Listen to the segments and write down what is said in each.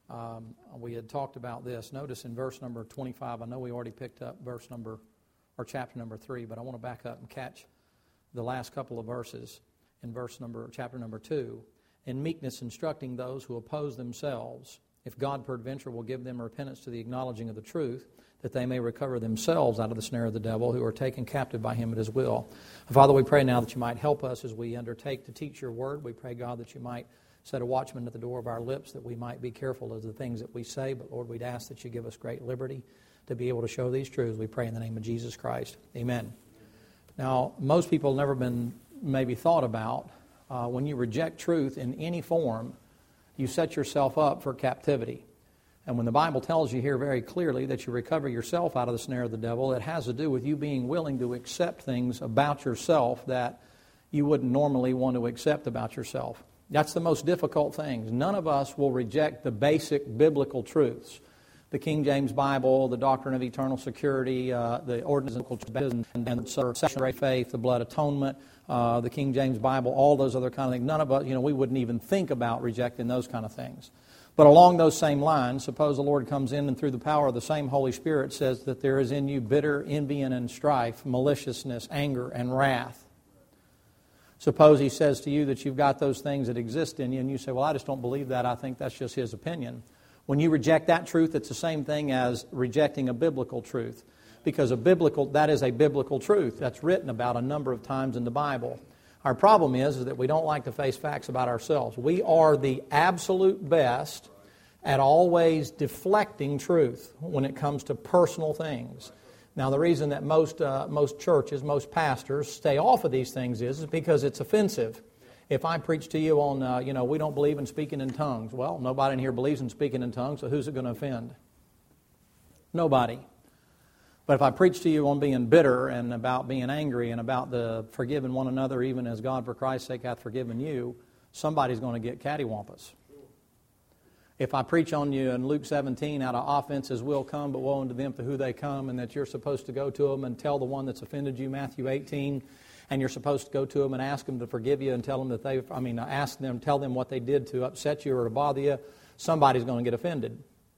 We had talked about this. Notice in verse number 25, I know we already picked up chapter number 3, but I want to back up and catch the last couple of verses in chapter number 2. In meekness instructing those who oppose themselves, if God peradventure will give them repentance to the acknowledging of the truth, that they may recover themselves out of the snare of the devil, who are taken captive by him at his will. Father, we pray now that you might help us as we undertake to teach your word. We pray, God, that you might set a watchman at the door of our lips, that we might be careful of the things that we say. But Lord, we'd ask that you give us great liberty to be able to show these truths. We pray in the name of Jesus Christ. Amen. Now, most people have never been maybe thought about when you reject truth in any form, you set yourself up for captivity. And when the Bible tells you here very clearly that you recover yourself out of the snare of the devil, it has to do with you being willing to accept things about yourself that you wouldn't normally want to accept about yourself. That's the most difficult thing. None of us will reject the basic biblical truths. The King James Bible, the doctrine of eternal security, the ordinance of baptism, and the second faith, the blood atonement, the King James Bible, all those other kind of things. None of us, we wouldn't even think about rejecting those kind of things. But along those same lines, suppose the Lord comes in and through the power of the same Holy Spirit says that there is in you bitter envy and strife, maliciousness, anger, and wrath. Suppose he says to you that you've got those things that exist in you, and you say, well, I just don't believe that. I think that's just his opinion. When you reject that truth, it's the same thing as rejecting a biblical truth. Because that is a biblical truth. That's written about a number of times in the Bible. Our problem is that we don't like to face facts about ourselves. We are the absolute best at always deflecting truth when it comes to personal things. Now, the reason that most churches, most pastors stay off of these things is because it's offensive. If I preach to you on, we don't believe in speaking in tongues. Well, nobody in here believes in speaking in tongues, so who's it going to offend? Nobody. But if I preach to you on being bitter and about being angry and about the forgiving one another, even as God for Christ's sake hath forgiven you, somebody's going to get cattywampus. If I preach on you in Luke 17, out of offenses will come, but woe unto them to who they come, and that you're supposed to go to them and tell the one that's offended you, Matthew 18, and you're supposed to go to them and ask them to forgive you and tell them that tell them what they did to upset you or to bother you, somebody's going to get offended.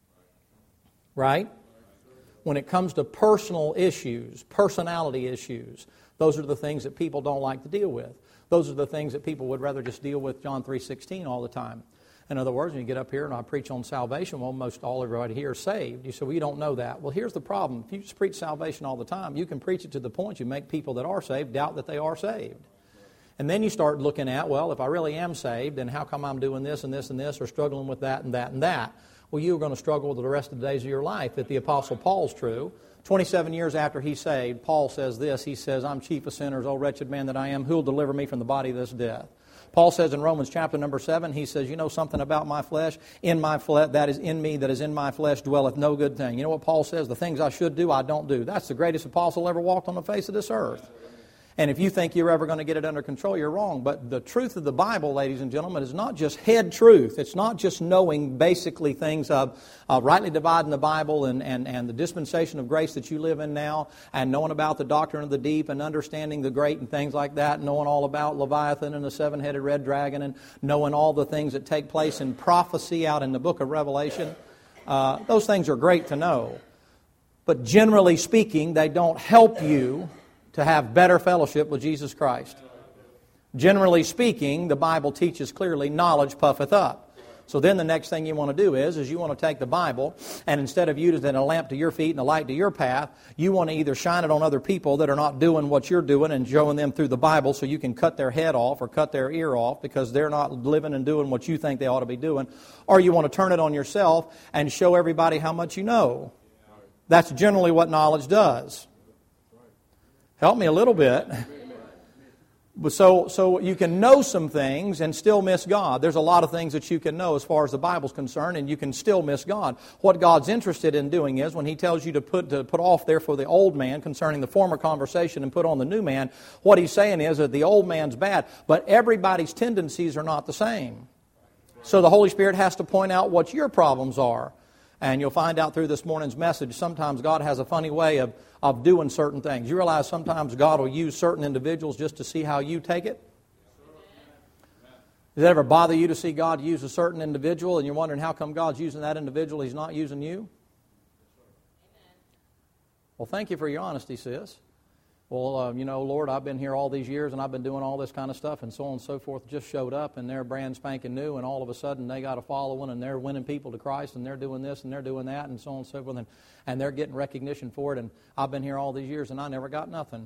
Right? When it comes to personal issues, personality issues, those are the things that people don't like to deal with. Those are the things that people would rather just deal with John 3:16 all the time. In other words, when you get up here and I preach on salvation, well, most all everybody here is saved. You say, well, you don't know that. Well, here's the problem. If you just preach salvation all the time, you can preach it to the point you make people that are saved doubt that they are saved. And then you start looking at, well, if I really am saved, then how come I'm doing this and this and this or struggling with that and that and that? Well, you're going to struggle with the rest of the days of your life. If the Apostle Paul's true, 27 years after he's saved, Paul says this. He says, I'm chief of sinners, O wretched man that I am. Who will deliver me from the body of this death? Paul says in Romans chapter number 7, he says, you know something about my flesh? In my flesh, that is in me, that is in my flesh, dwelleth no good thing. You know what Paul says? The things I should do, I don't do. That's the greatest apostle ever walked on the face of this earth. And if you think you're ever going to get it under control, you're wrong. But the truth of the Bible, ladies and gentlemen, is not just head truth. It's not just knowing basically things of rightly dividing the Bible and the dispensation of grace that you live in now, and knowing about the doctrine of the deep and understanding the great and things like that, knowing all about Leviathan and the seven-headed red dragon and knowing all the things that take place in prophecy out in the book of Revelation. Those things are great to know. But generally speaking, they don't help you to have better fellowship with Jesus Christ. Generally speaking, the Bible teaches clearly, knowledge puffeth up. So then the next thing you want to do is you want to take the Bible, and instead of using it as a lamp to your feet and a light to your path, you want to either shine it on other people that are not doing what you're doing and showing them through the Bible so you can cut their head off or cut their ear off because they're not living and doing what you think they ought to be doing, or you want to turn it on yourself and show everybody how much you know. That's generally what knowledge does. Help me a little bit. So you can know some things and still miss God. There's a lot of things that you can know as far as the Bible's concerned, and you can still miss God. What God's interested in doing is when He tells you to put off therefore the old man concerning the former conversation and put on the new man, what He's saying is that the old man's bad, but everybody's tendencies are not the same. So the Holy Spirit has to point out what your problems are. And you'll find out through this morning's message, sometimes God has a funny way of doing certain things. You realize sometimes God will use certain individuals just to see how you take it? Does it ever bother you to see God use a certain individual and you're wondering how come God's using that individual, He's not using you? Well, thank you for your honesty, sis. Well, Lord, I've been here all these years and I've been doing all this kind of stuff and so on and so forth. Just showed up and they're brand spanking new and all of a sudden they got a following and they're winning people to Christ and they're doing this and they're doing that and so on and so forth and they're getting recognition for it and I've been here all these years and I never got nothing.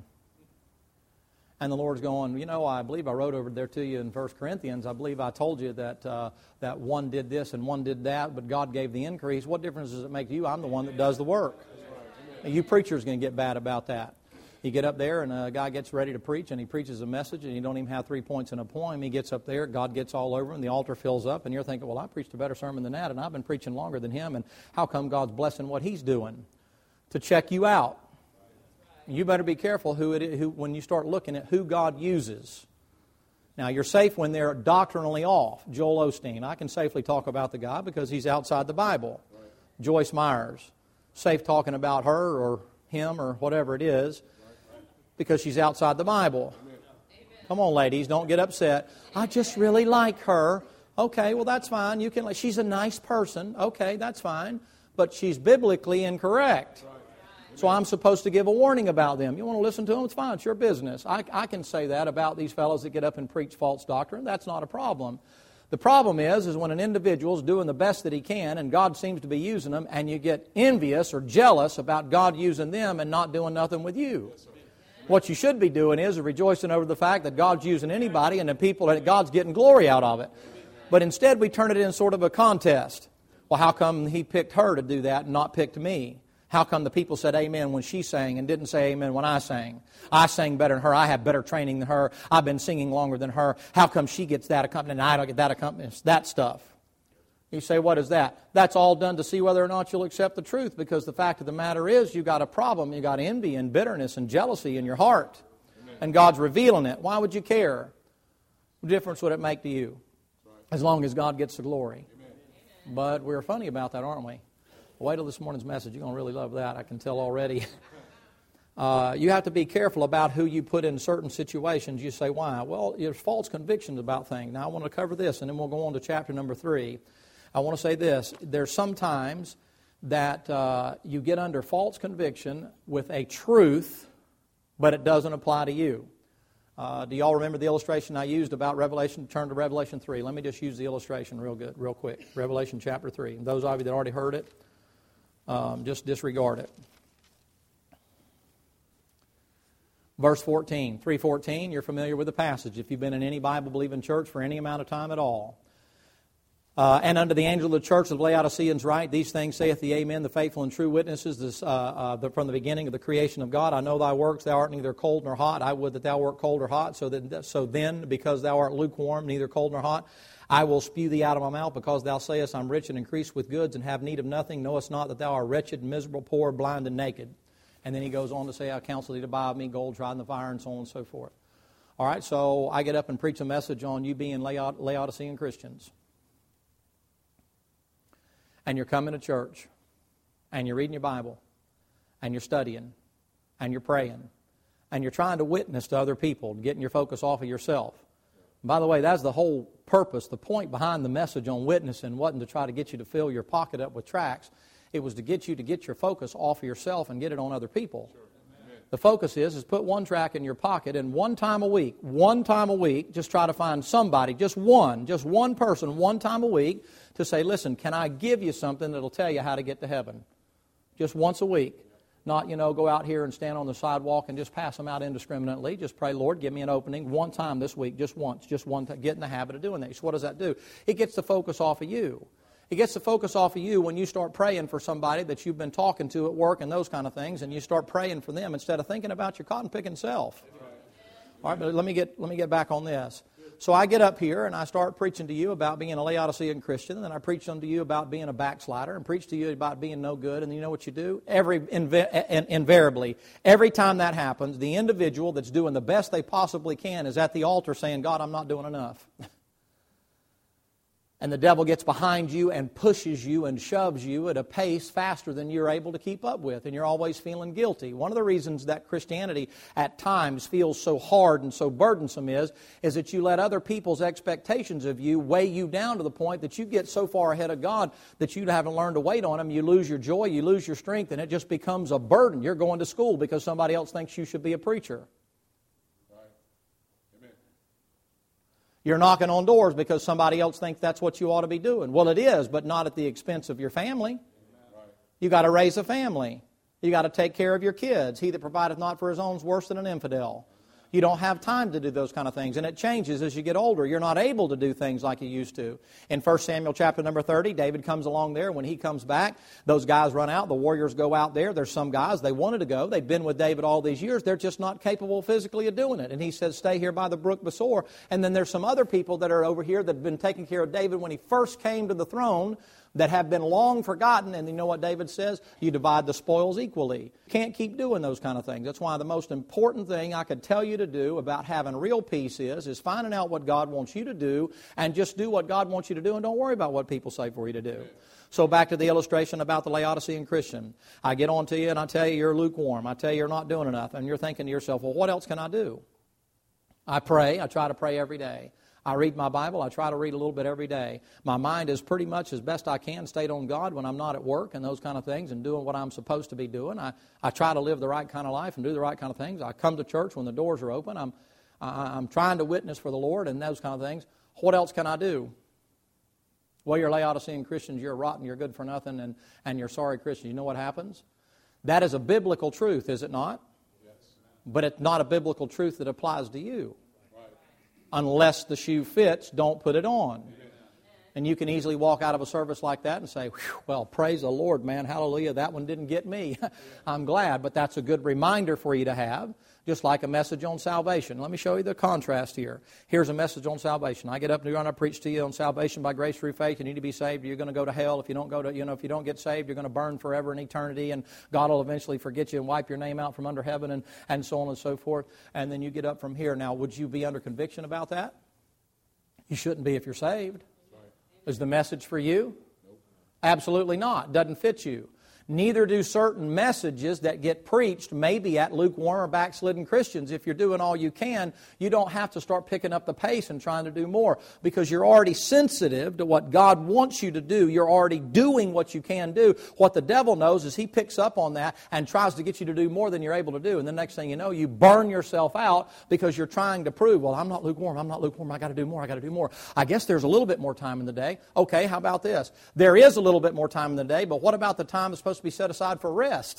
And the Lord's going, I believe I wrote over there to you in 1 Corinthians, I believe I told you that that one did this and one did that, but God gave the increase. What difference does it make to you? I'm the one that does the work. You preachers going to get bad about that. You get up there and a guy gets ready to preach and he preaches a message and you don't even have 3 points in a poem. He gets up there, God gets all over him, the altar fills up and you're thinking, well, I preached a better sermon than that and I've been preaching longer than him and how come God's blessing what he's doing? To check you out. You better be careful when you start looking at who God uses. Now, you're safe when they're doctrinally off. Joel Osteen, I can safely talk about the guy because he's outside the Bible. Right. Joyce Myers, safe talking about her or him or whatever it is because she's outside the Bible. Amen. Come on, ladies, don't get upset. I just really like her. Okay, well, that's fine. She's a nice person. Okay, that's fine. But she's biblically incorrect. Right. So I'm supposed to give a warning about them. You want to listen to them? It's fine. It's your business. I can say that about these fellows that get up and preach false doctrine. That's not a problem. The problem is when an individual is doing the best that he can and God seems to be using them and you get envious or jealous about God using them and not doing nothing with you. What you should be doing is rejoicing over the fact that God's using anybody and the people that God's getting glory out of it. But instead we turn it in sort of a contest. Well, how come He picked her to do that and not picked me? How come the people said amen when she sang and didn't say amen when I sang? I sang better than her. I have better training than her. I've been singing longer than her. How come she gets that accompaniment and I don't get that accompaniment? That stuff. You say, what is that? That's all done to see whether or not you'll accept the truth because the fact of the matter is you've got a problem. You've got envy and bitterness and jealousy in your heart. Amen. And God's revealing it. Why would you care? What difference would it make to you? As long as God gets the glory. Amen. But we're funny about that, aren't we? Wait till this morning's message. You're going to really love that. I can tell already. You have to be careful about who you put in certain situations. You say, why? Well, there's false convictions about things. Now, I want to cover this, and then we'll go on to chapter number 3. I want to say this. There's sometimes that you get under false conviction with a truth, but it doesn't apply to you. Do y'all remember the illustration I used about Revelation? Turn to Revelation 3. Let me just use the illustration real quick. Revelation chapter 3. And those of you that already heard it, just disregard it. Verse 14, 3:14, you're familiar with the passage if you've been in any Bible-believing church for any amount of time at all. And unto the angel of the church of Laodiceans write, these things saith the Amen, the faithful and true witnesses from the beginning of the creation of God. I know thy works, thou art neither cold nor hot. I would that thou wert cold or hot. So then, because thou art lukewarm, neither cold nor hot, I will spew thee out of my mouth, because thou sayest, I'm rich and increased with goods, and have need of nothing. Knowest not that thou art wretched, miserable, poor, blind, and naked. And then he goes on to say, I counsel thee to buy of me gold tried in the fire, and so on and so forth. All right, so I get up and preach a message on you being Laodicean Christians. And you're coming to church, and you're reading your Bible, and you're studying, and you're praying, and you're trying to witness to other people, getting your focus off of yourself. By the way, that's the whole purpose. The point behind the message on witnessing wasn't to try to get you to fill your pocket up with tracts. It was to get you to get your focus off of yourself and get it on other people. Sure. The focus is put one tract in your pocket and one time a week, just try to find somebody, just one person, one time a week to say, listen, can I give you something that will tell you how to get to heaven? Just once a week. Not, go out here and stand on the sidewalk and just pass them out indiscriminately. Just pray, Lord, give me an opening one time this week, just once, get in the habit of doing that. So what does that do? It gets the focus off of you. It gets the focus off of you when you start praying for somebody that you've been talking to at work and those kind of things, and you start praying for them instead of thinking about your cotton-picking self. All right, but let me get back on this. So I get up here and I start preaching to you about being a Laodicean Christian, and then I preach unto you about being a backslider, and preach to you about being no good, and you know what you do? Invariably, every time that happens, the individual that's doing the best they possibly can is at the altar saying, God, I'm not doing enough. And the devil gets behind you and pushes you and shoves you at a pace faster than you're able to keep up with, and you're always feeling guilty. One of the reasons that Christianity at times feels so hard and so burdensome is that you let other people's expectations of you weigh you down to the point that you get so far ahead of God that you haven't learned to wait on Him. You lose your joy, you lose your strength, and it just becomes a burden. You're going to school because somebody else thinks you should be a preacher. You're knocking on doors because somebody else thinks that's what you ought to be doing. Well, it is, but not at the expense of your family. You got to raise a family. You got to take care of your kids. He that provideth not for his own is worse than an infidel. You don't have time to do those kind of things, and it changes as you get older. You're not able to do things like you used to. In 1 Samuel chapter number 30, David comes along there. When he comes back, those guys run out. The warriors go out there. There's some guys, they wanted to go. They've been with David all these years. They're just not capable physically of doing it. And he says, stay here by the brook Besor. And then there's some other people that are over here that have been taking care of David when he first came to the throne, that have been long forgotten, and you know what David says? You divide the spoils equally. Can't keep doing those kind of things. That's why the most important thing I could tell you to do about having real peace is finding out what God wants you to do, and just do what God wants you to do, and don't worry about what people say for you to do. So back to the illustration about the Laodicean Christian. I get on to you and I tell you you're lukewarm. I tell you you're not doing enough, and you're thinking to yourself, well, what else can I do? I pray. I try to pray every day. I read my Bible. I try to read a little bit every day. My mind is pretty much as best I can stayed on God when I'm not at work and those kind of things and doing what I'm supposed to be doing. I try to live the right kind of life and do the right kind of things. I come to church when the doors are open. I'm trying to witness for the Lord and those kind of things. What else can I do? Well, you're Laodicean Christians. You're rotten. You're good for nothing, and you're sorry Christians. You know what happens? That is a biblical truth, is it not? Yes. But it's not a biblical truth that applies to you. Unless the shoe fits, don't put it on. And you can easily walk out of a service like that and say, well, praise the Lord, man, hallelujah, that one didn't get me. I'm glad, but that's a good reminder for you to have, just like a message on salvation. Let me show you the contrast here. Here's a message on salvation. I get up and I preach to you on salvation by grace through faith. You need to be saved. You're going to go to hell. If you don't if you don't get saved, you're going to burn forever in eternity, and God will eventually forget you and wipe your name out from under heaven, and so on and so forth. And then you get up from here. Now, would you be under conviction about that? You shouldn't be if you're saved. Is the message for you? Absolutely not. Doesn't fit you. Neither do certain messages that get preached maybe at lukewarm or backslidden Christians. If you're doing all you can, you don't have to start picking up the pace and trying to do more, because you're already sensitive to what God wants you to do. You're already doing what you can do. What the devil knows is he picks up on that and tries to get you to do more than you're able to do. And the next thing you know, you burn yourself out because you're trying to prove, well, I'm not lukewarm, I got to do more, I guess there's a little bit more time in the day. Okay, how about this? There is a little bit more time in the day, but what about the time that's supposed to be set aside for rest?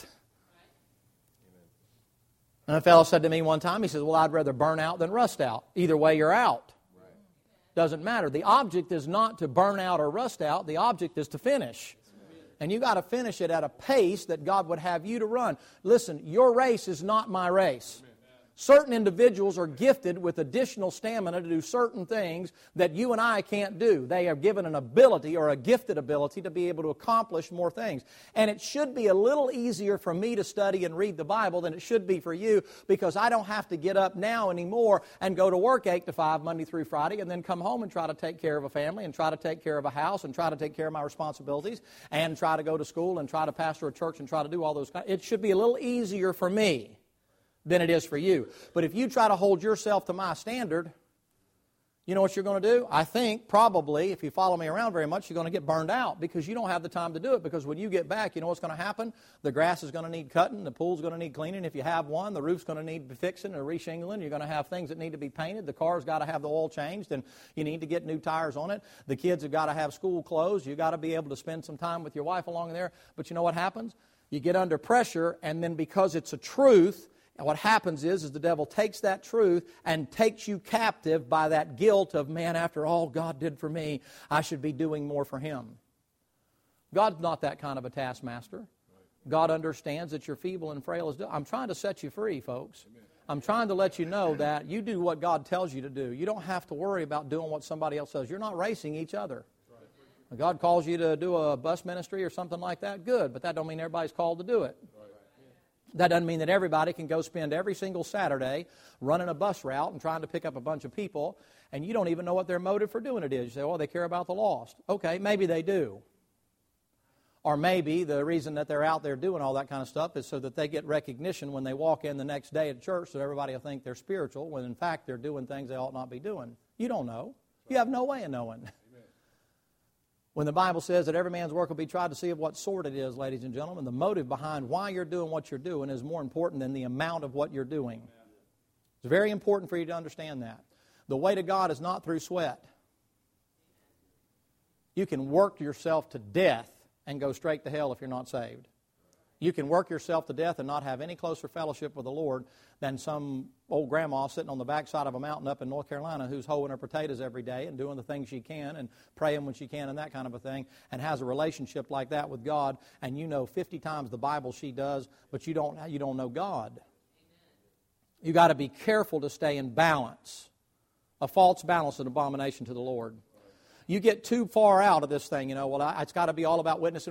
And a fellow said to me one time, he says, well, I'd rather burn out than rust out. Either way, you're out. Doesn't matter. The object is not to burn out or rust out. The object is to finish. And you got to finish it at a pace that God would have you to run. Listen, your race is not my race. Certain individuals are gifted with additional stamina to do certain things that you and I can't do. They are given an ability or a gifted ability to be able to accomplish more things. And it should be a little easier for me to study and read the Bible than it should be for you, because I don't have to get up now anymore and go to work 8 to 5 Monday through Friday and then come home and try to take care of a family and try to take care of a house and try to take care of my responsibilities and try to go to school and try to pastor a church and try to do all those. It should be a little easier for me than it is for you. But if you try to hold yourself to my standard, you know what you're going to do? I think probably, if you follow me around very much, you're going to get burned out because you don't have the time to do it. Because when you get back, you know what's going to happen? The grass is going to need cutting. The pool's going to need cleaning if you have one. The roof's going to need fixing or reshingling. You're going to have things that need to be painted. The car's got to have the oil changed, and you need to get new tires on it. The kids have got to have school clothes. You've got to be able to spend some time with your wife along there. But you know what happens? You get under pressure, and then because it's a truth, and what happens is the devil takes that truth and takes you captive by that guilt of, man, after all God did for me, I should be doing more for Him. God's not that kind of a taskmaster. God understands that you're feeble and frail. I'm trying to set you free, folks. I'm trying to let you know that you do what God tells you to do. You don't have to worry about doing what somebody else says. You're not racing each other. If God calls you to do a bus ministry or something like that, good, but that don't mean everybody's called to do it. That doesn't mean that everybody can go spend every single Saturday running a bus route and trying to pick up a bunch of people, and you don't even know what their motive for doing it is. You say, oh, they care about the lost. Okay, maybe they do. Or maybe the reason that they're out there doing all that kind of stuff is so that they get recognition when they walk in the next day at church, so everybody will think they're spiritual, when in fact they're doing things they ought not be doing. You don't know. You have no way of knowing. Amen. When the Bible says that every man's work will be tried to see of what sort it is, ladies and gentlemen, the motive behind why you're doing what you're doing is more important than the amount of what you're doing. It's very important for you to understand that. The way to God is not through sweat. You can work yourself to death and go straight to hell if you're not saved. You can work yourself to death and not have any closer fellowship with the Lord than some old grandma sitting on the backside of a mountain up in North Carolina who's hoeing her potatoes every day and doing the things she can and praying when she can and that kind of a thing, and has a relationship like that with God, and you know 50 times the Bible she does, but you don't know God. You got to be careful to stay in balance. A false balance is an abomination to the Lord. You get too far out of this thing, it's got to be all about witness.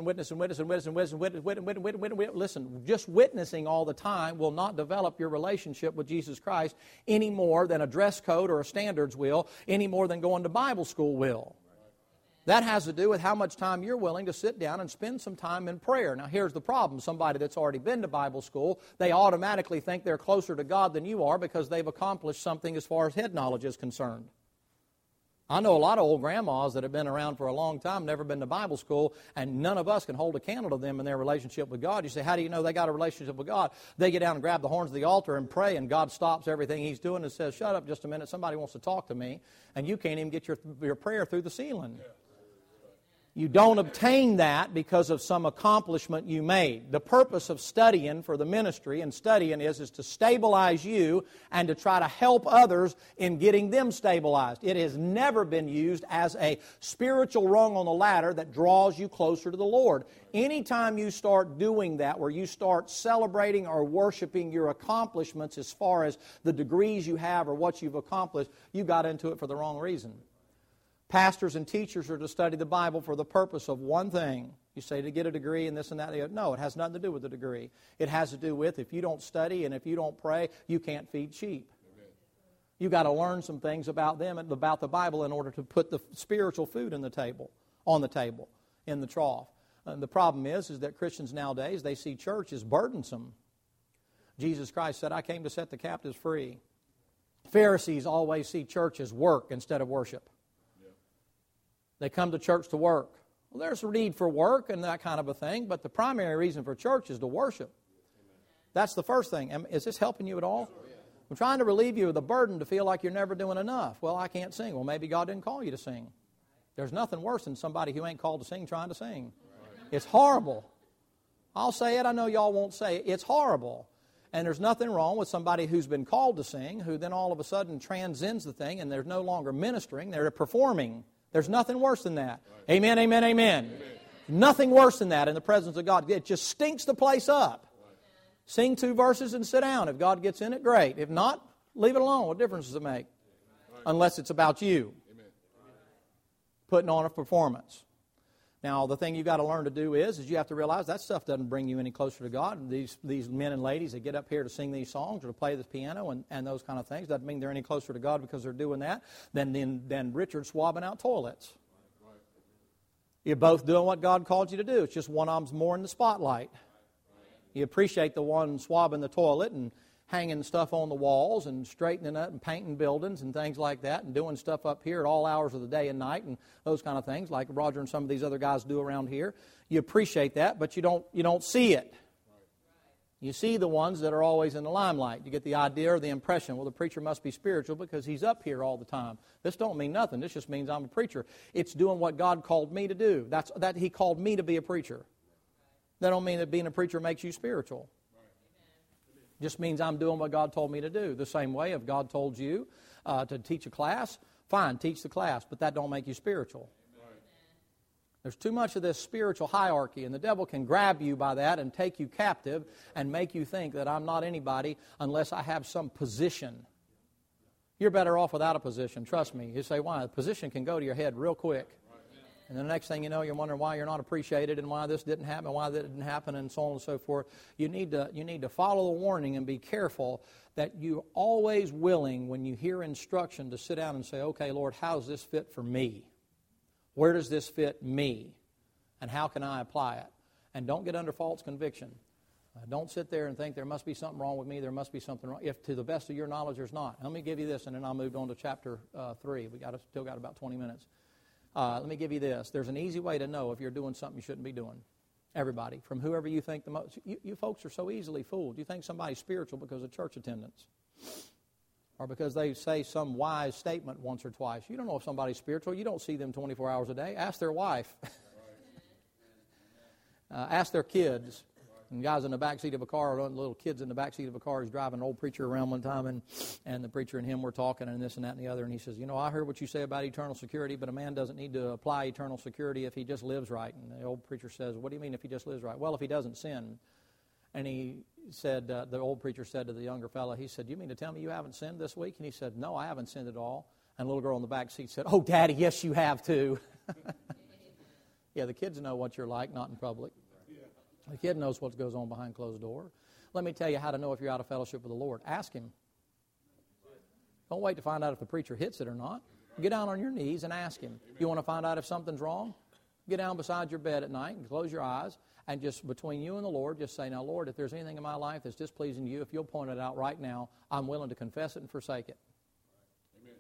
Listen, just witnessing all the time will not develop your relationship with Jesus Christ any more than a dress code or a standards will, any more than going to Bible school will. That has to do with how much time you're willing to sit down and spend some time in prayer. Now, here's the problem. Somebody that's already been to Bible school, they automatically think they're closer to God than you are because they've accomplished something as far as head knowledge is concerned. I know a lot of old grandmas that have been around for a long time, never been to Bible school, and none of us can hold a candle to them in their relationship with God. You say, how do you know they got a relationship with God? They get down and grab the horns of the altar and pray, and God stops everything He's doing and says, shut up just a minute, somebody wants to talk to me, and you can't even get your prayer through the ceiling. You don't obtain that because of some accomplishment you made. The purpose of studying for the ministry and studying is to stabilize you and to try to help others in getting them stabilized. It has never been used as a spiritual rung on the ladder that draws you closer to the Lord. Anytime you start doing that, where you start celebrating or worshiping your accomplishments as far as the degrees you have or what you've accomplished, you got into it for the wrong reason. Pastors and teachers are to study the Bible for the purpose of one thing. You say to get a degree and this and that. No, it has nothing to do with the degree. It has to do with if you don't study and if you don't pray, you can't feed sheep. You've got to learn some things about them and about the Bible in order to put the spiritual food on the table, in the trough. And the problem is that Christians nowadays, they see church as burdensome. Jesus Christ said, I came to set the captives free. Pharisees always see church as work instead of worship. They come to church to work. Well, there's a need for work and that kind of a thing, but the primary reason for church is to worship. That's the first thing. Is this helping you at all? I'm trying to relieve you of the burden to feel like you're never doing enough. Well, I can't sing. Well, maybe God didn't call you to sing. There's nothing worse than somebody who ain't called to sing trying to sing. It's horrible. I'll say it. I know y'all won't say it. It's horrible. And there's nothing wrong with somebody who's been called to sing, who then all of a sudden transcends the thing and they're no longer ministering, they're performing. There's nothing worse than that. Right. Amen, amen, amen, amen. Nothing worse than that in the presence of God. It just stinks the place up. Right. Sing 2 verses and sit down. If God gets in it, great. If not, leave it alone. What difference does it make? Right. Unless it's about you. Amen. Putting on a performance. Now, the thing you've got to learn to do is you have to realize that stuff doesn't bring you any closer to God. These men and ladies that get up here to sing these songs or to play the piano and those kind of things doesn't mean they're any closer to God because they're doing that than Richard swabbing out toilets. Right. You're both doing what God called you to do. It's just one of them's more in the spotlight. You appreciate the one swabbing the toilet and hanging stuff on the walls and straightening up and painting buildings and things like that and doing stuff up here at all hours of the day and night and those kind of things like Roger and some of these other guys do around here. You appreciate that, but you don't see it. You see the ones that are always in the limelight. You get the idea or the impression, well, the preacher must be spiritual because he's up here all the time. This don't mean nothing. This just means I'm a preacher. It's doing what God called me to do. That He called me to be a preacher. That don't mean that being a preacher makes you spiritual. Just means I'm doing what God told me to do. The same way, if God told you to teach a class, fine, teach the class, but that don't make you spiritual. Right. There's too much of this spiritual hierarchy, and the devil can grab you by that and take you captive and make you think that I'm not anybody unless I have some position. You're better off without a position, trust me. You say, why? A position can go to your head real quick. And the next thing you know, you're wondering why you're not appreciated and why this didn't happen, why that didn't happen, and so on and so forth. You need to follow the warning and be careful that you're always willing, when you hear instruction, to sit down and say, okay, Lord, how does this fit for me? Where does this fit me? And how can I apply it? And don't get under false conviction. Don't sit there and think there must be something wrong with me, there must be something wrong. If to the best of your knowledge there's not. Let me give you this, and then I'll move on to chapter 3. Still got about 20 minutes. Let me give you this. There's an easy way to know if you're doing something you shouldn't be doing. Everybody, from whoever you think the most. You folks are so easily fooled. You think somebody's spiritual because of church attendance, or because they say some wise statement once or twice. You don't know if somebody's spiritual. You don't see them 24 hours a day. Ask their wife. Ask their kids. And guys in the back seat of a car, little kids in the back seat of a car. He's driving an old preacher around one time, and the preacher and him were talking, and this and that and the other. And he says, I heard what you say about eternal security, but a man doesn't need to apply eternal security if he just lives right. And the old preacher says, what do you mean if he just lives right? Well, if he doesn't sin. And he said, the old preacher said to the younger fella, he said, you mean to tell me you haven't sinned this week? And he said, no, I haven't sinned at all. And the little girl in the back seat said, oh, Daddy, yes, you have too. Yeah, the kids know what you're like, not in public. The kid knows what goes on behind closed doors. Let me tell you how to know if you're out of fellowship with the Lord. Ask Him. Don't wait to find out if the preacher hits it or not. Get down on your knees and ask Him. You want to find out if something's wrong? Get down beside your bed at night and close your eyes, and just between you and the Lord, just say, now, Lord, if there's anything in my life that's displeasing to you, if you'll point it out right now, I'm willing to confess it and forsake it. Amen.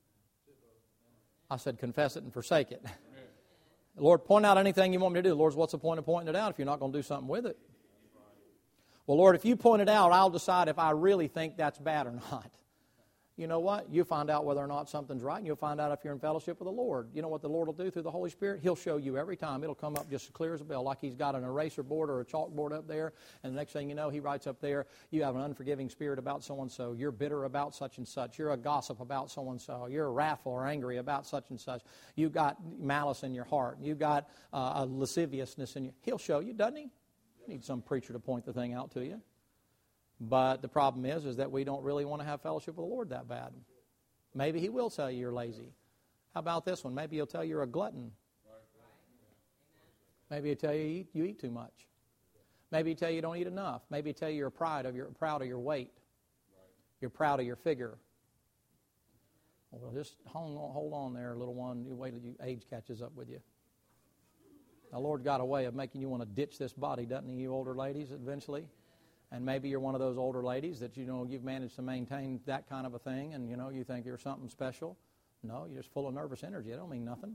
I said confess it and forsake it. Lord, point out anything you want me to do. Lord, what's the point of pointing it out if you're not going to do something with it? Well, Lord, if you point it out, I'll decide if I really think that's bad or not. You know what? You find out whether or not something's right, and you'll find out if you're in fellowship with the Lord. You know what the Lord will do through the Holy Spirit? He'll show you every time. It'll come up just as clear as a bell, like He's got an eraser board or a chalkboard up there, and the next thing you know, He writes up there, you have an unforgiving spirit about so-and-so. You're bitter about such and such. You're a gossip about so-and-so. You're wrathful or angry about such and such. You've got malice in your heart. You've got a lasciviousness in you. He'll show you, doesn't He? You need some preacher to point the thing out to you. But the problem is that we don't really want to have fellowship with the Lord that bad. Maybe He will tell you you're lazy. How about this one? Maybe He'll tell you you're a glutton. Maybe He'll tell you you eat too much. Maybe He'll tell you you don't eat enough. Maybe He'll tell you you're proud of your weight. You're proud of your figure. Well, just hold on there, little one. You wait till age catches up with you. The Lord got a way of making you want to ditch this body, doesn't He, you older ladies, eventually? And maybe you're one of those older ladies that, you've managed to maintain that kind of a thing, and, you think you're something special. No, you're just full of nervous energy. It don't mean nothing.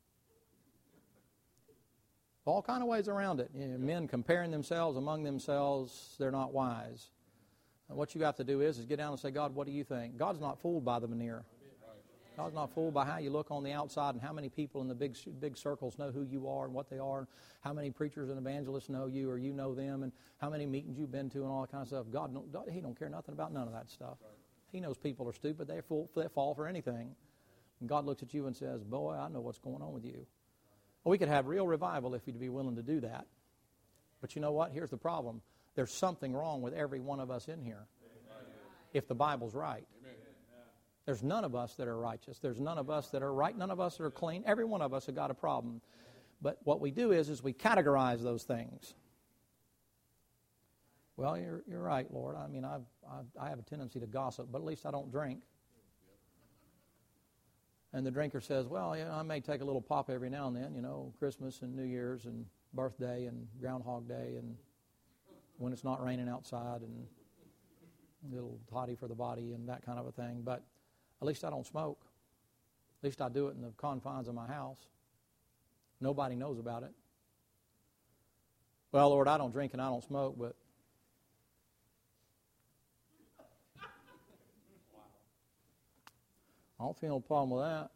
All kind of ways around it. Men comparing themselves among themselves, they're not wise. And what you have to do is get down and say, God, what do you think? God's not fooled by the veneer. God's not fooled by how you look on the outside and how many people in the big circles know who you are and what they are, and how many preachers and evangelists know you or you know them, and how many meetings you've been to and all that kind of stuff. God, He don't care nothing about none of that stuff. He knows people are stupid. They fall for anything. And God looks at you and says, boy, I know what's going on with you. Well, we could have real revival if you'd be willing to do that. But you know what? Here's the problem. There's something wrong with every one of us in here if the Bible's right. There's none of us that are righteous. There's none of us that are right. None of us that are clean. Every one of us have got a problem. But what we do is we categorize those things. Well, you're right, Lord. I mean, I have a tendency to gossip, but at least I don't drink. And the drinker says, well, I may take a little pop every now and then, Christmas and New Year's and birthday and Groundhog Day, and when it's not raining outside, and a little toddy for the body and that kind of a thing. But at least I don't smoke. At least I do it in the confines of my house. Nobody knows about it. Well, Lord, I don't drink and I don't smoke, but I don't feel no problem with that.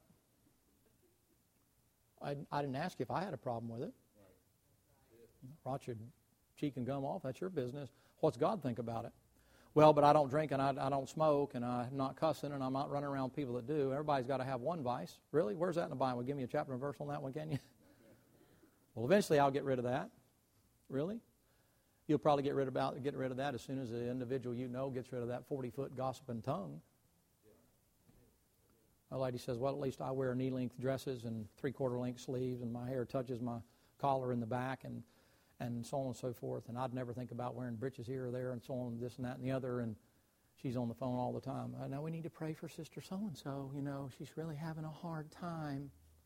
I didn't ask you if I had a problem with it. Rot your cheek and gum off, that's your business. What's God think about it? Well, but I don't drink and I don't smoke and I'm not cussing and I'm not running around people that do. Everybody's got to have one vice. Really? Where's that in the Bible? Give me a chapter and verse on that one, can you? Well, eventually I'll get rid of that. Really? You'll probably get rid of that as soon as the individual gets rid of that 40-foot gossiping tongue. A lady says, well, at least I wear knee-length dresses and three-quarter length sleeves, and my hair touches my collar in the back, and so on and so forth. And I'd never think about wearing breeches here or there and so on, this and that and the other. And she's on the phone all the time. Now we need to pray for Sister so-and-so. You know, she's really having a hard time.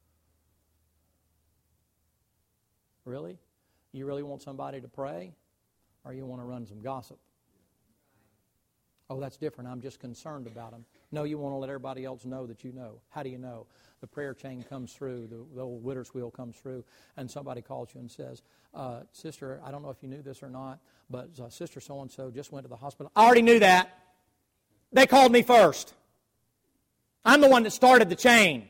Really? You really want somebody to pray? Or you want to run some gossip? Oh, that's different. I'm just concerned about them. No, you want to let everybody else know that you know. How do you know? The prayer chain comes through, the old Widder's wheel comes through, and somebody calls you and says, Sister, I don't know if you knew this or not, but Sister so-and-so just went to the hospital. I already knew that. They called me first. I'm the one that started the chain.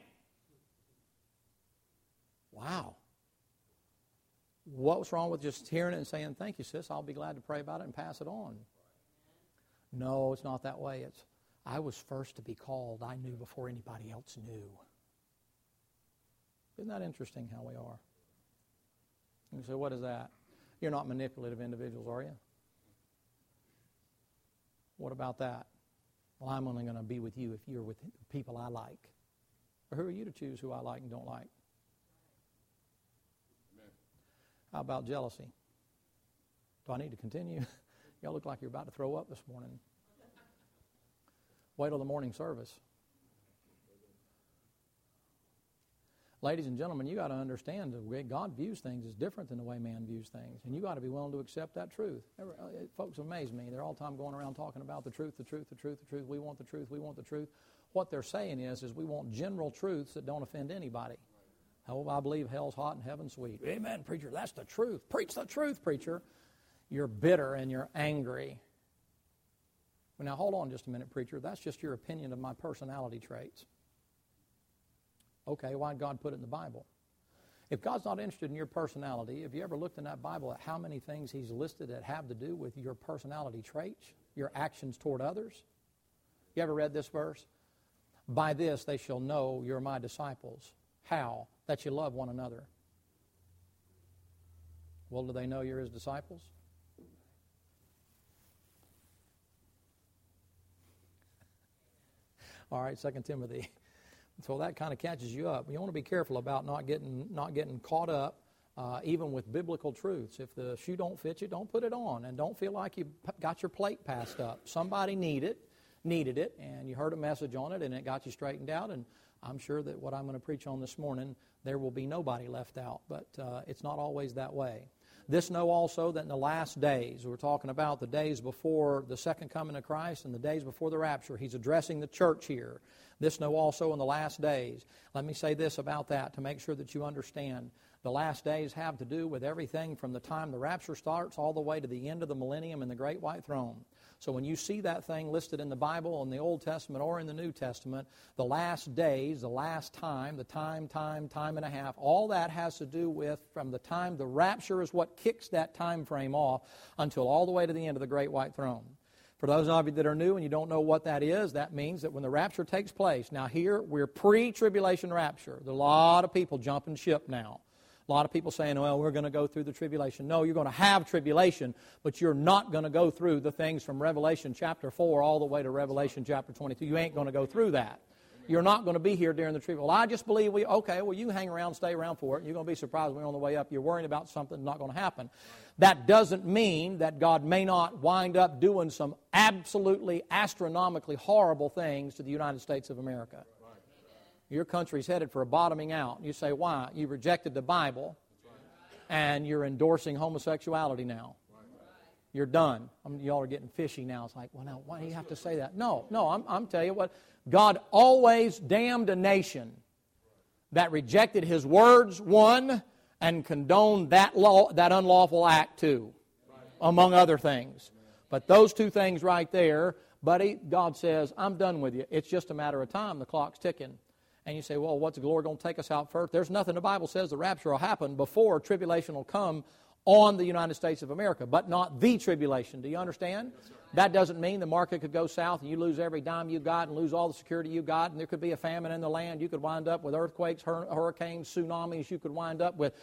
Wow. What was wrong with just hearing it and saying, thank you, sis, I'll be glad to pray about it and pass it on? No, it's not that way. It's, I was first to be called. I knew before anybody else knew. Isn't that interesting how we are? You say, what is that? You're not manipulative individuals, are you? What about that? Well, I'm only going to be with you if you're with people I like. Or who are you to choose who I like and don't like? Amen. How about jealousy? Do I need to continue? Y'all look like you're about to throw up this morning. Wait till the morning service. Ladies and gentlemen, you got to understand the way God views things is different than the way man views things. And you got to be willing to accept that truth. Folks amaze me. They're all the time going around talking about the truth, the truth, the truth, the truth. We want the truth, we want the truth. What they're saying is we want general truths that don't offend anybody. Oh, I believe hell's hot and heaven's sweet. Amen, preacher, that's the truth. Preach the truth, preacher. You're bitter and you're angry. Well, now, hold on just a minute, preacher. That's just your opinion of my personality traits. Okay, why did God put it in the Bible? If God's not interested in your personality, have you ever looked in that Bible at how many things He's listed that have to do with your personality traits, your actions toward others? You ever read this verse? By this they shall know you're my disciples. How? That you love one another. Well, do they know you're His disciples? All right, 2 Timothy. So that kind of catches you up. You want to be careful about not getting caught up, even with biblical truths. If the shoe don't fit you, don't put it on, and don't feel like you got your plate passed up. Somebody needed it, and you heard a message on it, and it got you straightened out. And I'm sure that what I'm going to preach on this morning, there will be nobody left out. But it's not always that way. This know also that in the last days, we're talking about the days before the second coming of Christ and the days before the rapture. He's addressing the church here. This know also in the last days. Let me say this about that to make sure that you understand. The last days have to do with everything from the time the rapture starts all the way to the end of the millennium and the great white throne. So when you see that thing listed in the Bible, in the Old Testament or in the New Testament, the last days, the last time, the time and a half, all that has to do with from the time the rapture is what kicks that time frame off until all the way to the end of the great white throne. For those of you that are new and you don't know what that is, that means that when the rapture takes place, now here we're pre-tribulation rapture. There are a lot of people jumping ship now. A lot of people saying, well, we're going to go through the tribulation. No, you're going to have tribulation, but you're not going to go through the things from Revelation chapter 4 all the way to Revelation chapter 22. You ain't going to go through that. You're not going to be here during the tribulation. Well, I just believe you hang around, stay around for it, and you're going to be surprised when you're on the way up. You're worrying about something that's not going to happen. That doesn't mean that God may not wind up doing some absolutely astronomically horrible things to the United States of America. Your country's headed for a bottoming out. You say, why? You rejected the Bible, and you're endorsing homosexuality now. You're done. Y'all are getting fishy now. It's like, well, now, why do you have to say that? No, I'm telling you what. God always damned a nation that rejected His words, one, and condoned that unlawful act, two, among other things. But those two things right there, buddy, God says, I'm done with you. It's just a matter of time. The clock's ticking. And you say, well, what's the Lord going to take us out first? There's nothing the Bible says the rapture will happen before tribulation will come on the United States of America, but not the tribulation. Do you understand? Yes, that doesn't mean the market could go south and you lose every dime you got and lose all the security you got, and there could be a famine in the land. You could wind up with earthquakes, hurricanes, tsunamis. You could wind up with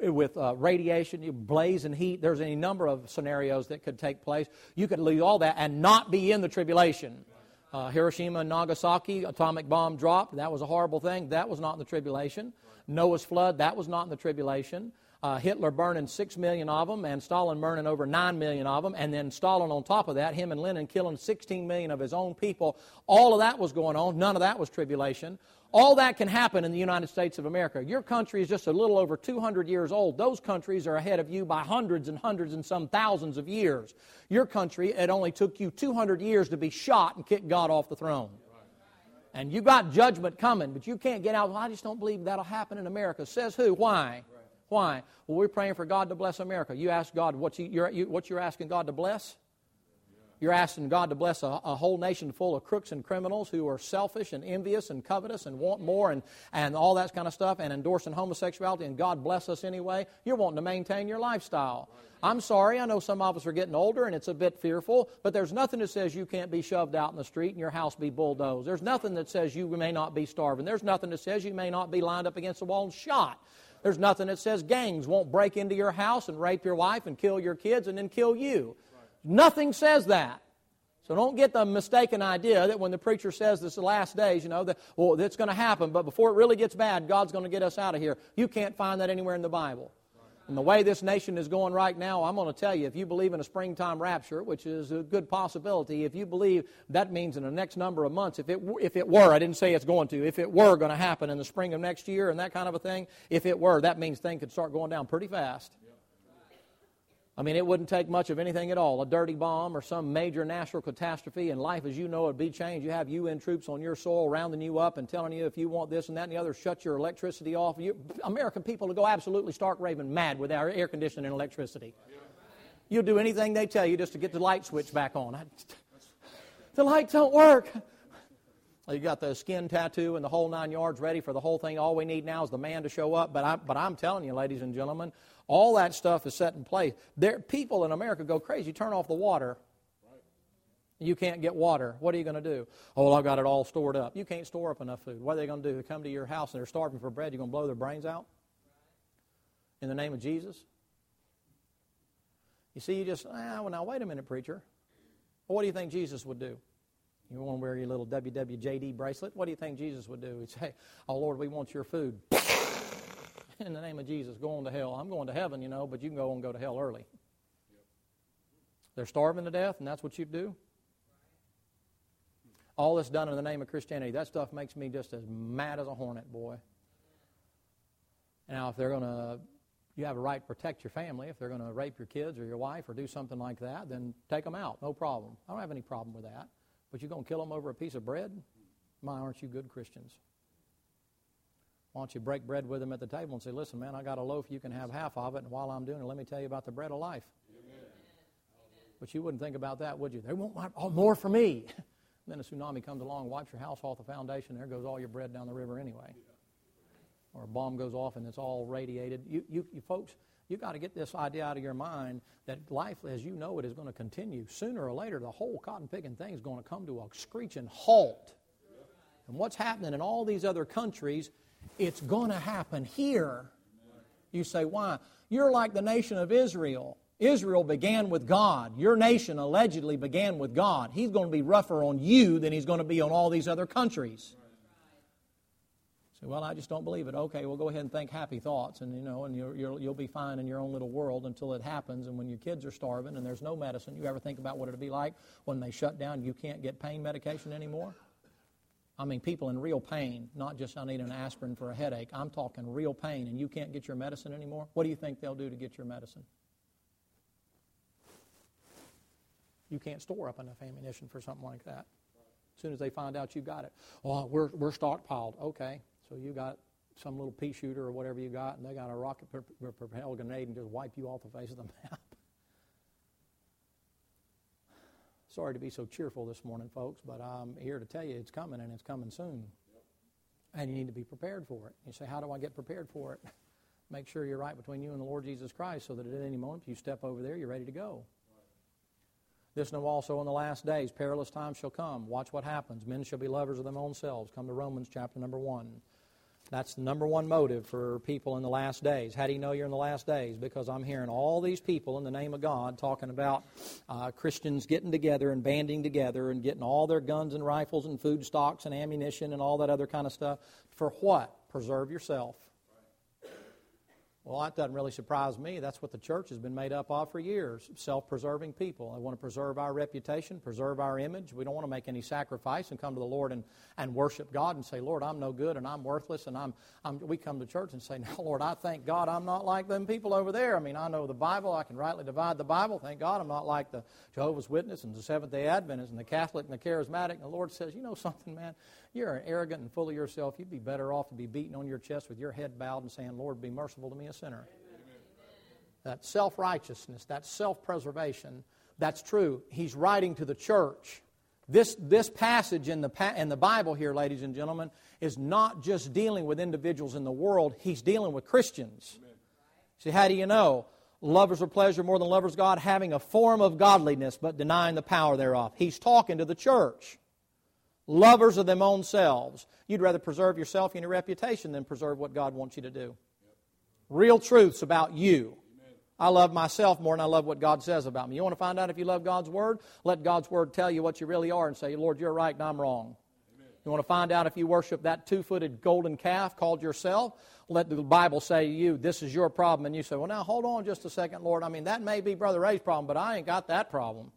radiation, blaze and heat. There's any number of scenarios that could take place. You could lose all that and not be in the tribulation. Hiroshima and Nagasaki, atomic bomb dropped. That was a horrible thing. That was not in the tribulation. Noah's flood, that was not in the tribulation. Hitler burning 6 million of them, and Stalin burning over 9 million of them, and then Stalin on top of that, him and Lenin killing 16 million of his own people. All of that was going on. None of that was tribulation. All that can happen in the United States of America. Your country is just a little over 200 years old. Those countries are ahead of you by hundreds and some thousands of years. Your country, it only took you 200 years to be shot and kick God off the throne. And you got judgment coming, but you can't get out. Well, I just don't believe that'll happen in America. Says who? Why? Why? Well, we're praying for God to bless America. You ask God what you're asking God to bless? You're asking God to bless a whole nation full of crooks and criminals who are selfish and envious and covetous and want more and all that kind of stuff and endorsing homosexuality, and God bless us anyway. You're wanting to maintain your lifestyle. I'm sorry, I know some of us are getting older and it's a bit fearful, but there's nothing that says you can't be shoved out in the street and your house be bulldozed. There's nothing that says you may not be starving. There's nothing that says you may not be lined up against the wall and shot. There's nothing that says gangs won't break into your house and rape your wife and kill your kids and then kill you. Nothing says that. So don't get the mistaken idea that when the preacher says this is the last days, that, well, it's going to happen, but before it really gets bad, God's going to get us out of here. You can't find that anywhere in the Bible. And the way this nation is going right now, I'm going to tell you, if you believe in a springtime rapture, which is a good possibility, if you believe that means in the next number of months, if it were, I didn't say it's going to, if it were going to happen in the spring of next year and that kind of a thing, if it were, that means things could start going down pretty fast. I mean, it wouldn't take much of anything at all, a dirty bomb or some major natural catastrophe, and life as you know it would be changed. You have UN troops on your soil rounding you up and telling you if you want this and that and the other, shut your electricity off. American people will go absolutely stark raving mad with our air conditioning and electricity. You'll do anything they tell you just to get the light switch back on. The lights don't work. You got the skin tattoo and the whole 9 yards ready for the whole thing. All we need now is the man to show up. But I'm telling you, ladies and gentlemen, all that stuff is set in place. People in America go crazy. You turn off the water. You can't get water. What are you going to do? Oh, well, I've got it all stored up. You can't store up enough food. What are they going to do? They come to your house and they're starving for bread. You're going to blow their brains out? In the name of Jesus? You see, you just, well, now wait a minute, preacher. Well, what do you think Jesus would do? You want to wear your little WWJD bracelet? What do you think Jesus would do? He'd say, oh, Lord, we want your food. In the name of Jesus, go on to hell. I'm going to heaven, but you can go to hell early. They're starving to death, and that's what you do? All this done in the name of Christianity. That stuff makes me just as mad as a hornet, boy. Now, if they're going to, you have a right to protect your family. If they're going to rape your kids or your wife or do something like that, then take them out. No problem. I don't have any problem with that. But you're going to kill them over a piece of bread? My, aren't you good Christians? Why don't you break bread with them at the table and say, listen, man, I got a loaf, you can have half of it, and while I'm doing it, let me tell you about the bread of life. Amen. But you wouldn't think about that, would you? They won't want more for me. Then a tsunami comes along, wipes your house off the foundation, there goes all your bread down the river anyway. Or a bomb goes off and it's all radiated. You folks, you got to get this idea out of your mind that life as you know it is going to continue. Sooner or later, the whole cotton picking thing is going to come to a screeching halt. And what's happening in all these other countries, it's going to happen here. You say, why? You're like the nation of Israel. Israel began with God. Your nation allegedly began with God. He's going to be rougher on you than he's going to be on all these other countries. Say, well, I just don't believe it. Okay, well, go ahead and think happy thoughts, and you'll be fine in your own little world until it happens. And when your kids are starving and there's no medicine, you ever think about what it'll be like when they shut down? You can't get pain medication anymore. I mean, people in real pain, not just I need an aspirin for a headache. I'm talking real pain, and you can't get your medicine anymore. What do you think they'll do to get your medicine? You can't store up enough ammunition for something like that. As soon as they find out you got it, oh, we're stockpiled. Okay, so you got some little pea shooter or whatever you got, and they got a rocket propelled grenade and just wipe you off the face of the map. Sorry to be so cheerful this morning, folks, but I'm here to tell you it's coming, and it's coming soon. And you need to be prepared for it. You say, how do I get prepared for it? Make sure you're right between you and the Lord Jesus Christ so that at any moment if you step over there, you're ready to go. This know also in the last days, perilous times shall come. Watch what happens. Men shall be lovers of their own selves. Come to Romans chapter number 1. That's the number one motive for people in the last days. How do you know you're in the last days? Because I'm hearing all these people in the name of God talking about Christians getting together and banding together and getting all their guns and rifles and food stocks and ammunition and all that other kind of stuff. For what? Preserve yourself. Well, that doesn't really surprise me. That's what the church has been made up of for years, self-preserving people. They want to preserve our reputation, preserve our image. We don't want to make any sacrifice and come to the Lord and worship God and say, Lord, I'm no good and I'm worthless. And we come to church and say, no, Lord, I thank God I'm not like them people over there. I mean, I know the Bible. I can rightly divide the Bible. Thank God I'm not like the Jehovah's Witness and the Seventh-day Adventist and the Catholic and the Charismatic. And the Lord says, you know something, man? You're arrogant and full of yourself. You'd be better off to be beating on your chest with your head bowed and saying, Lord, be merciful to me, a sinner. Amen. That self-righteousness, that self-preservation, that's true. He's writing to the church. This passage in the Bible here, ladies and gentlemen, is not just dealing with individuals in the world. He's dealing with Christians. Amen. See, how do you know? Lovers of pleasure more than lovers of God, having a form of godliness, but denying the power thereof. He's talking to the church. Lovers of them own selves. You'd rather preserve yourself and your reputation than preserve what God wants you to do. Real truths about you. I love myself more than I love what God says about me. You want to find out if you love God's Word? Let God's Word tell you what you really are and say, Lord, you're right and I'm wrong. Amen. You want to find out if you worship that two-footed golden calf called yourself? Let the Bible say to you, this is your problem. And you say, well, now hold on just a second, Lord. I mean, that may be Brother Ray's problem, but I ain't got that problem.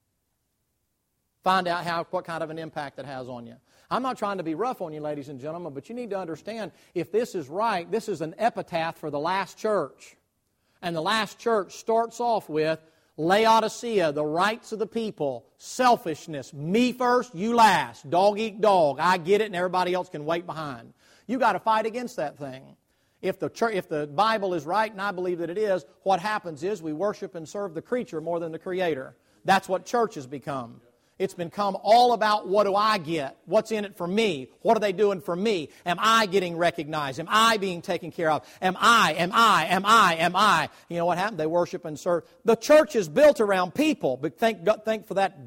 Find out what kind of an impact it has on you. I'm not trying to be rough on you, ladies and gentlemen, but you need to understand, if this is right, this is an epitaph for the last church. And the last church starts off with Laodicea, the rights of the people, selfishness, me first, you last, dog eat dog, I get it and everybody else can wait behind. You got to fight against that thing. If the Bible is right, and I believe that it is, what happens is we worship and serve the creature more than the Creator. That's what church has become. It's become all about what do I get? What's in it for me? What are they doing for me? Am I getting recognized? Am I being taken care of? Am I? You know what happened? They worship and serve. The church is built around people, but thank for that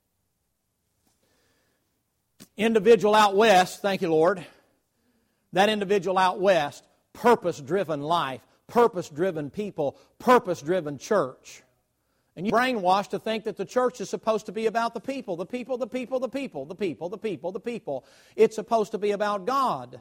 individual out west, thank you, Lord. That individual out west, purpose-driven life, purpose-driven people, purpose-driven church. And you're brainwashed to think that the church is supposed to be about the people, the people, the people, the people, the people, the people, the people. It's supposed to be about God.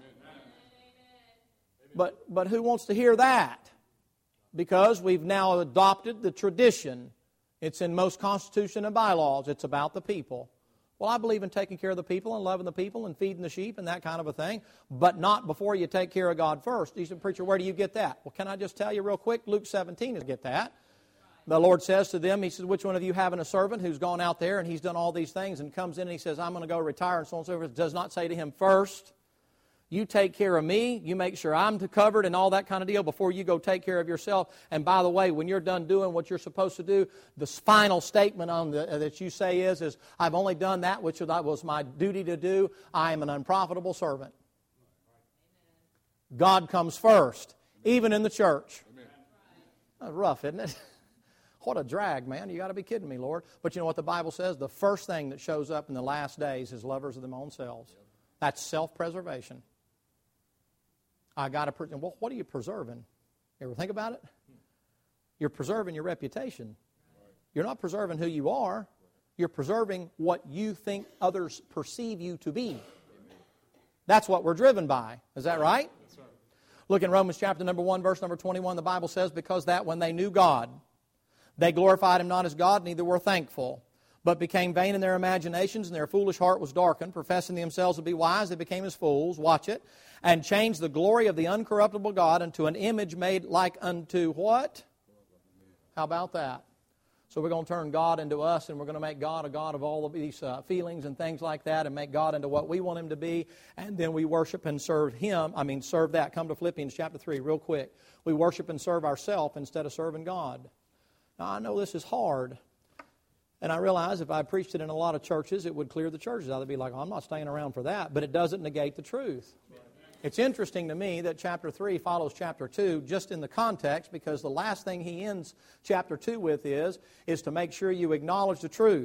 But who wants to hear that? Because we've now adopted the tradition. It's in most constitution and bylaws. It's about the people. Well, I believe in taking care of the people and loving the people and feeding the sheep and that kind of a thing, but not before you take care of God first. You said, preacher, where do you get that? Well, can I just tell you real quick? Luke 17 is get that. The Lord says to them, He says, which one of you having a servant who's gone out there and he's done all these things and comes in and he says, I'm going to go retire and so on and so forth, does not say to him, first, you take care of me, you make sure I'm covered and all that kind of deal before you go take care of yourself. And by the way, when you're done doing what you're supposed to do, the final statement that you say is, I've only done that which was my duty to do. I am an unprofitable servant. God comes first, even in the church. That's rough, isn't it? What a drag, man. You got to be kidding me, Lord. But you know what the Bible says? The first thing that shows up in the last days is lovers of their own selves. That's self-preservation. Well, what are you preserving? You ever think about it? You're preserving your reputation. You're not preserving who you are. You're preserving what you think others perceive you to be. That's what we're driven by. Is that right? Look in Romans chapter number 1, verse number 21. The Bible says, because that when they knew God, they glorified Him not as God, neither were thankful, but became vain in their imaginations, and their foolish heart was darkened. Professing themselves to be wise, they became as fools, watch it, and changed the glory of the uncorruptible God into an image made like unto what? How about that? So we're going to turn God into us, and we're going to make God a God of all of these feelings and things like that, and make God into what we want Him to be, and then we worship and serve Him. Serve that. Come to Philippians chapter 3 real quick. We worship and serve ourselves instead of serving God. Now, I know this is hard, and I realize if I preached it in a lot of churches, it would clear the churches out. They'd be like, I'm not staying around for that, but it doesn't negate the truth. It's interesting to me that chapter 3 follows chapter 2 just in the context, because the last thing he ends chapter 2 with is to make sure you acknowledge the truth.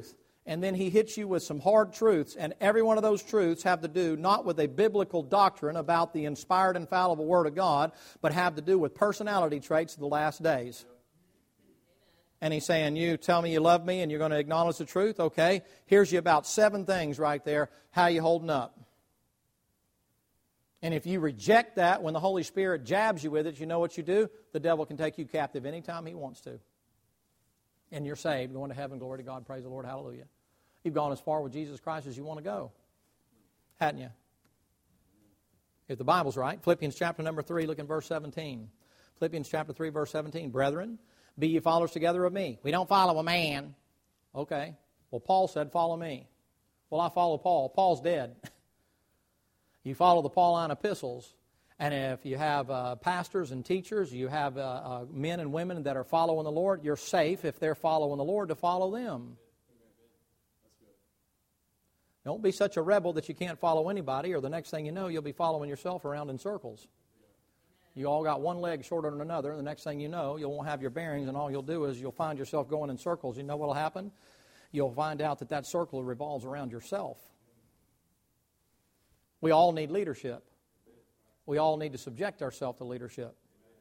and then he hits you with some hard truths, and every one of those truths have to do not with a biblical doctrine about the inspired, infallible Word of God, but have to do with personality traits of the last days. And he's saying, you tell me you love me and you're going to acknowledge the truth? Okay, here's you about 7 things right there. How you holding up? And if you reject that when the Holy Spirit jabs you with it, you know what you do? The devil can take you captive anytime he wants to. And you're saved, going to heaven, glory to God, praise the Lord, hallelujah. You've gone as far with Jesus Christ as you want to go, hadn't you? If the Bible's right, Philippians chapter number 3, look in verse 17. Philippians chapter 3, verse 17. Brethren, be ye followers together of me. We don't follow a man. Okay. Well, Paul said, follow me. Well, I follow Paul. Paul's dead. You follow the Pauline epistles. And if you have pastors and teachers, you have men and women that are following the Lord, you're safe if they're following the Lord to follow them. Don't be such a rebel that you can't follow anybody, or the next thing you know, you'll be following yourself around in circles. You all got one leg shorter than another, and the next thing you know, you won't have your bearings, and all you'll do is you'll find yourself going in circles. You know what will happen? You'll find out that circle revolves around yourself. We all need leadership. We all need to subject ourselves to leadership.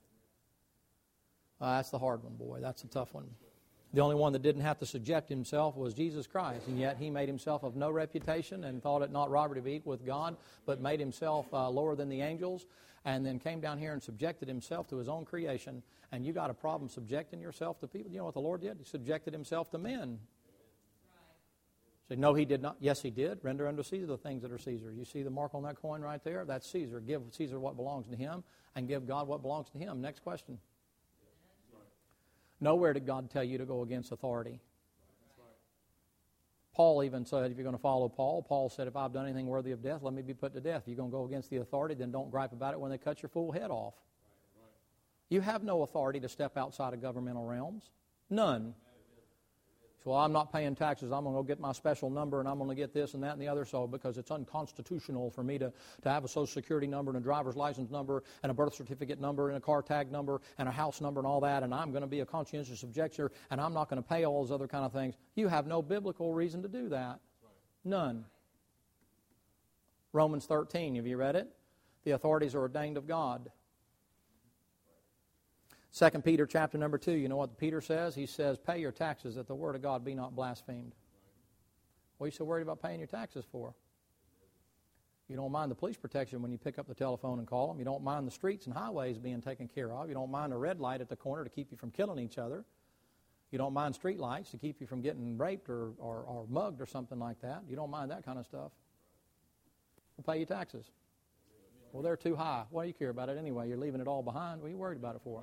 That's the hard one, boy. That's a tough one. The only one that didn't have to subject himself was Jesus Christ, and yet he made himself of no reputation and thought it not robbery to eat with God, but made himself lower than the angels, and then came down here and subjected himself to his own creation. And you got a problem subjecting yourself to people? You know what the Lord did? He subjected himself to men. Say, no, he did not. Yes, he did. Render unto Caesar the things that are Caesar. You see the mark on that coin right there? That's Caesar. Give Caesar what belongs to him, and give God what belongs to him. Next question. Nowhere did God tell you to go against authority. Paul even said, if you're going to follow Paul, Paul said, if I've done anything worthy of death, let me be put to death. If you're going to go against the authority, then don't gripe about it when they cut your fool head off. You have no authority to step outside of governmental realms. None. So, well, I'm not paying taxes. I'm going to go get my special number, and I'm going to get this and that and the other. So, because it's unconstitutional for me to have a Social Security number and a driver's license number and a birth certificate number and a car tag number and a house number and all that, and I'm going to be a conscientious objector, and I'm not going to pay all those other kind of things. You have no biblical reason to do that. None. Romans 13, have you read it? The authorities are ordained of God. 2 Peter chapter number 2, you know what Peter says? He says, pay your taxes that the word of God be not blasphemed. What are you so worried about paying your taxes for? You don't mind the police protection when you pick up the telephone and call them. You don't mind the streets and highways being taken care of. You don't mind a red light at the corner to keep you from killing each other. You don't mind street lights to keep you from getting raped or mugged or something like that. You don't mind that kind of stuff. Well, pay your taxes. Well, they're too high. Why do you care about it anyway? You're leaving it all behind. What are you worried about it for?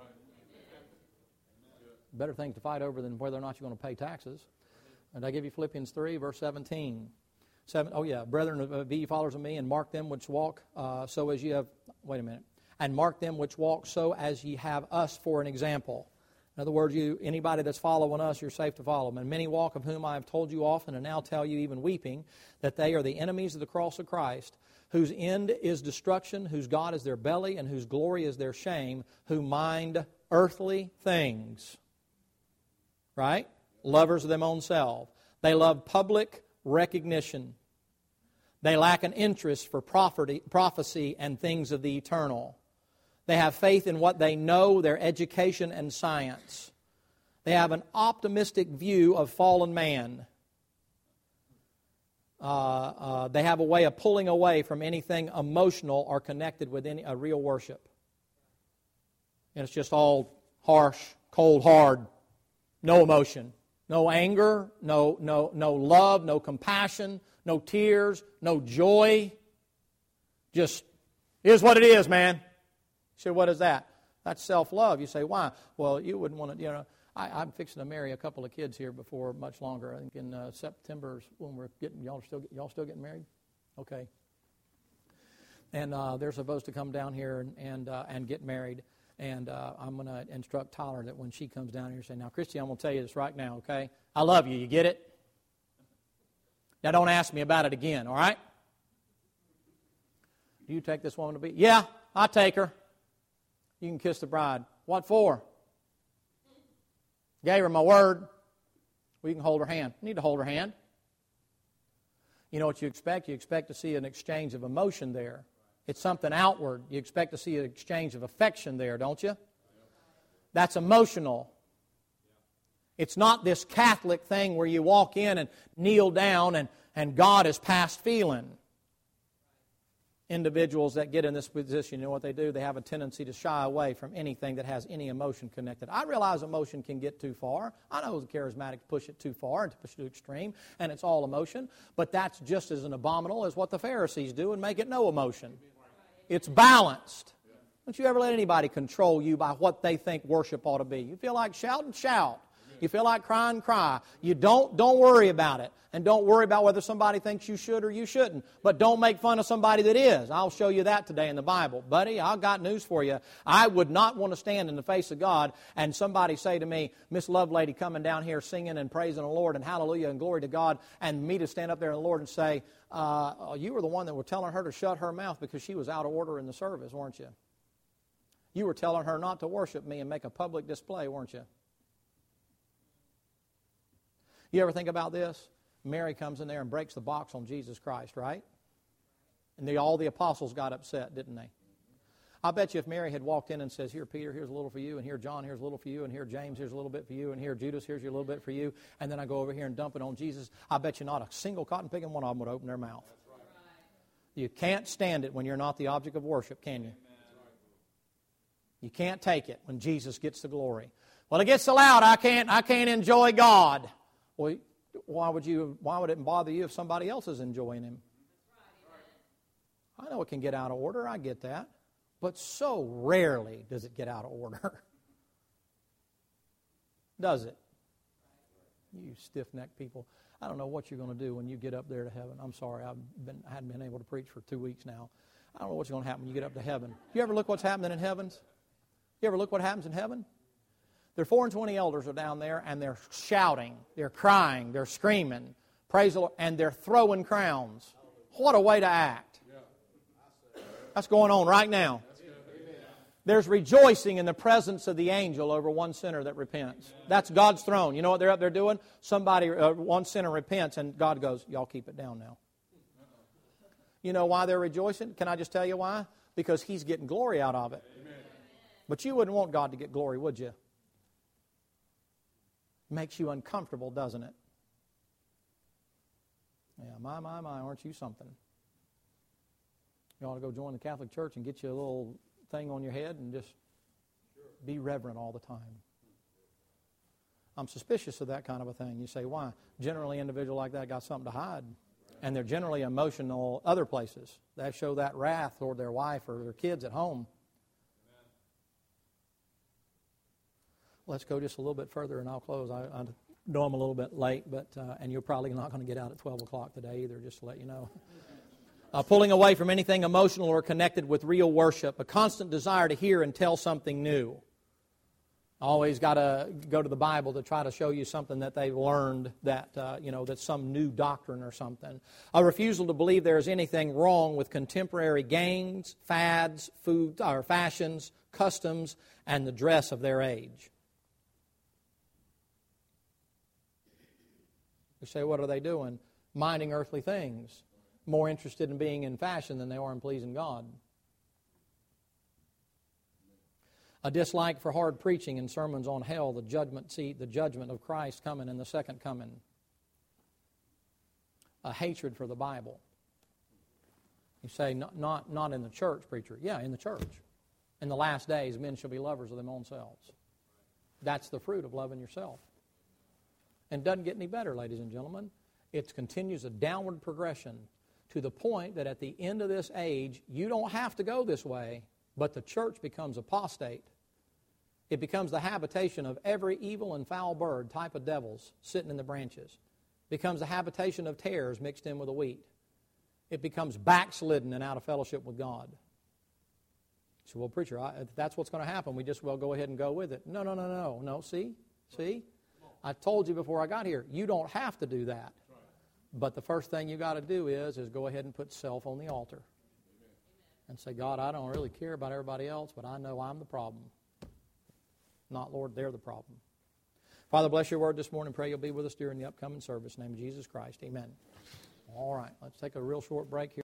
Better things to fight over than whether or not you're going to pay taxes. And I give you Philippians 3, verse 17. Brethren, be ye followers of me, and mark them which walk so as ye have... Wait a minute. And mark them which walk so as ye have us for an example. In other words, anybody that's following us, you're safe to follow them. And many walk, of whom I have told you often, and now tell you even weeping, that they are the enemies of the cross of Christ, whose end is destruction, whose God is their belly, and whose glory is their shame, who mind earthly things. Right? Lovers of them own self. They love public recognition. They lack an interest for prophecy and things of the eternal. They have faith in what they know, their education and science. They have an optimistic view of fallen man. They have a way of pulling away from anything emotional or connected with a real worship. And it's just all harsh, cold, hard. No emotion, no anger, no love, no compassion, no tears, no joy. Just, here's what it is, man. You say, what is that? That's self-love. You say, why? Well, you wouldn't want to, I'm fixing to marry a couple of kids here before much longer. I think in September is when we're getting, y'all still getting married? Okay. And they're supposed to come down here and get married. And I'm going to instruct Tyler that when she comes down here, say, now, Christy, I'm going to tell you this right now, okay? I love you. You get it? Now, don't ask me about it again, all right? Do you take this woman to be? Yeah, I take her. You can kiss the bride. What for? Gave her my word. Well, you can hold her hand. You need to hold her hand. You know what you expect? You expect to see an exchange of emotion there. It's something outward. You expect to see an exchange of affection there, don't you? That's emotional. It's not this Catholic thing where you walk in and kneel down and God is past feeling. Individuals that get in this position, you know what they do? They have a tendency to shy away from anything that has any emotion connected. I realize emotion can get too far. I know the charismatics push it too far and push it to extreme, and it's all emotion. But that's just as an abominable as what the Pharisees do and make it no emotion. It's balanced. Don't you ever let anybody control you by what they think worship ought to be. You feel like shouting, shout. You feel like crying, cry. You don't worry about it. And don't worry about whether somebody thinks you should or you shouldn't. But don't make fun of somebody that is. I'll show you that today in the Bible. Buddy, I've got news for you. I would not want to stand in the face of God and somebody say to me, Miss Lovelady coming down here singing and praising the Lord and hallelujah and glory to God, and me to stand up there in the Lord and say, you were the one that were telling her to shut her mouth because she was out of order in the service, weren't you? You were telling her not to worship me and make a public display, weren't you? You ever think about this? Mary comes in there and breaks the box on Jesus Christ, right? And all the apostles got upset, didn't they? I bet you if Mary had walked in and says, here, Peter, here's a little for you, and here, John, here's a little for you, and here, James, here's a little bit for you, and here, Judas, here's your little bit for you, and then I go over here and dump it on Jesus, I bet you not a single cotton-picking one of them would open their mouth. You can't stand it when you're not the object of worship, can you? You can't take it when Jesus gets the glory. Well, it gets so loud, I can't enjoy God. Well, why would it bother you if somebody else is enjoying Him? I know it can get out of order. I get that. But so rarely does it get out of order. Does it? You stiff-necked people. I don't know what you're going to do when you get up there to heaven. I'm sorry, I hadn't been able to preach for 2 weeks now. I don't know what's going to happen when you get up to heaven. You ever look what's happening in heavens? You ever look what happens in heaven? There are 24 elders are down there, and they're shouting, they're crying, they're screaming, praise the Lord, and they're throwing crowns. What a way to act. That's going on right now. There's rejoicing in the presence of the angel over one sinner that repents. That's God's throne. You know what they're up there doing? One sinner repents, and God goes, y'all keep it down now. You know why they're rejoicing? Can I just tell you why? Because He's getting glory out of it. But you wouldn't want God to get glory, would you? Makes you uncomfortable, doesn't it? Yeah, my, aren't you something? You ought to go join the Catholic Church and get you a little thing on your head and just be reverent all the time. I'm suspicious of that kind of a thing. You say, why? Generally, an individual like that got something to hide. And they're generally emotional other places. They show that wrath toward their wife or their kids at home. Let's go just a little bit further and I'll close. I know I'm a little bit late, but and you're probably not going to get out at 12 o'clock today either, just to let you know. Pulling away from anything emotional or connected with real worship, a constant desire to hear and tell something new. Always got to go to the Bible to try to show you something that they've learned that, that's some new doctrine or something. A refusal to believe there is anything wrong with contemporary games, fads, food or fashions, customs, and the dress of their age. You say, what are they doing? Minding earthly things. More interested in being in fashion than they are in pleasing God. A dislike for hard preaching and sermons on hell, the judgment seat, the judgment of Christ coming and the second coming. A hatred for the Bible. You say, not in the church, preacher. Yeah, in the church. In the last days, men shall be lovers of their own selves. That's the fruit of loving yourself. And it doesn't get any better, ladies and gentlemen. It continues a downward progression to the point that at the end of this age, you don't have to go this way, but the church becomes apostate. It becomes the habitation of every evil and foul bird, type of devils, sitting in the branches. It becomes a habitation of tares mixed in with the wheat. It becomes backslidden and out of fellowship with God. So, well, preacher, if that's what's going to happen, we just well go ahead and go with it. No, see? I told you before I got here, you don't have to do that. But the first thing you got to do is go ahead and put self on the altar. And say, God, I don't really care about everybody else, but I know I'm the problem. Not, Lord, they're the problem. Father, bless your word this morning. Pray you'll be with us during the upcoming service. In the name of Jesus Christ, amen. All right. right, let's take a real short break here.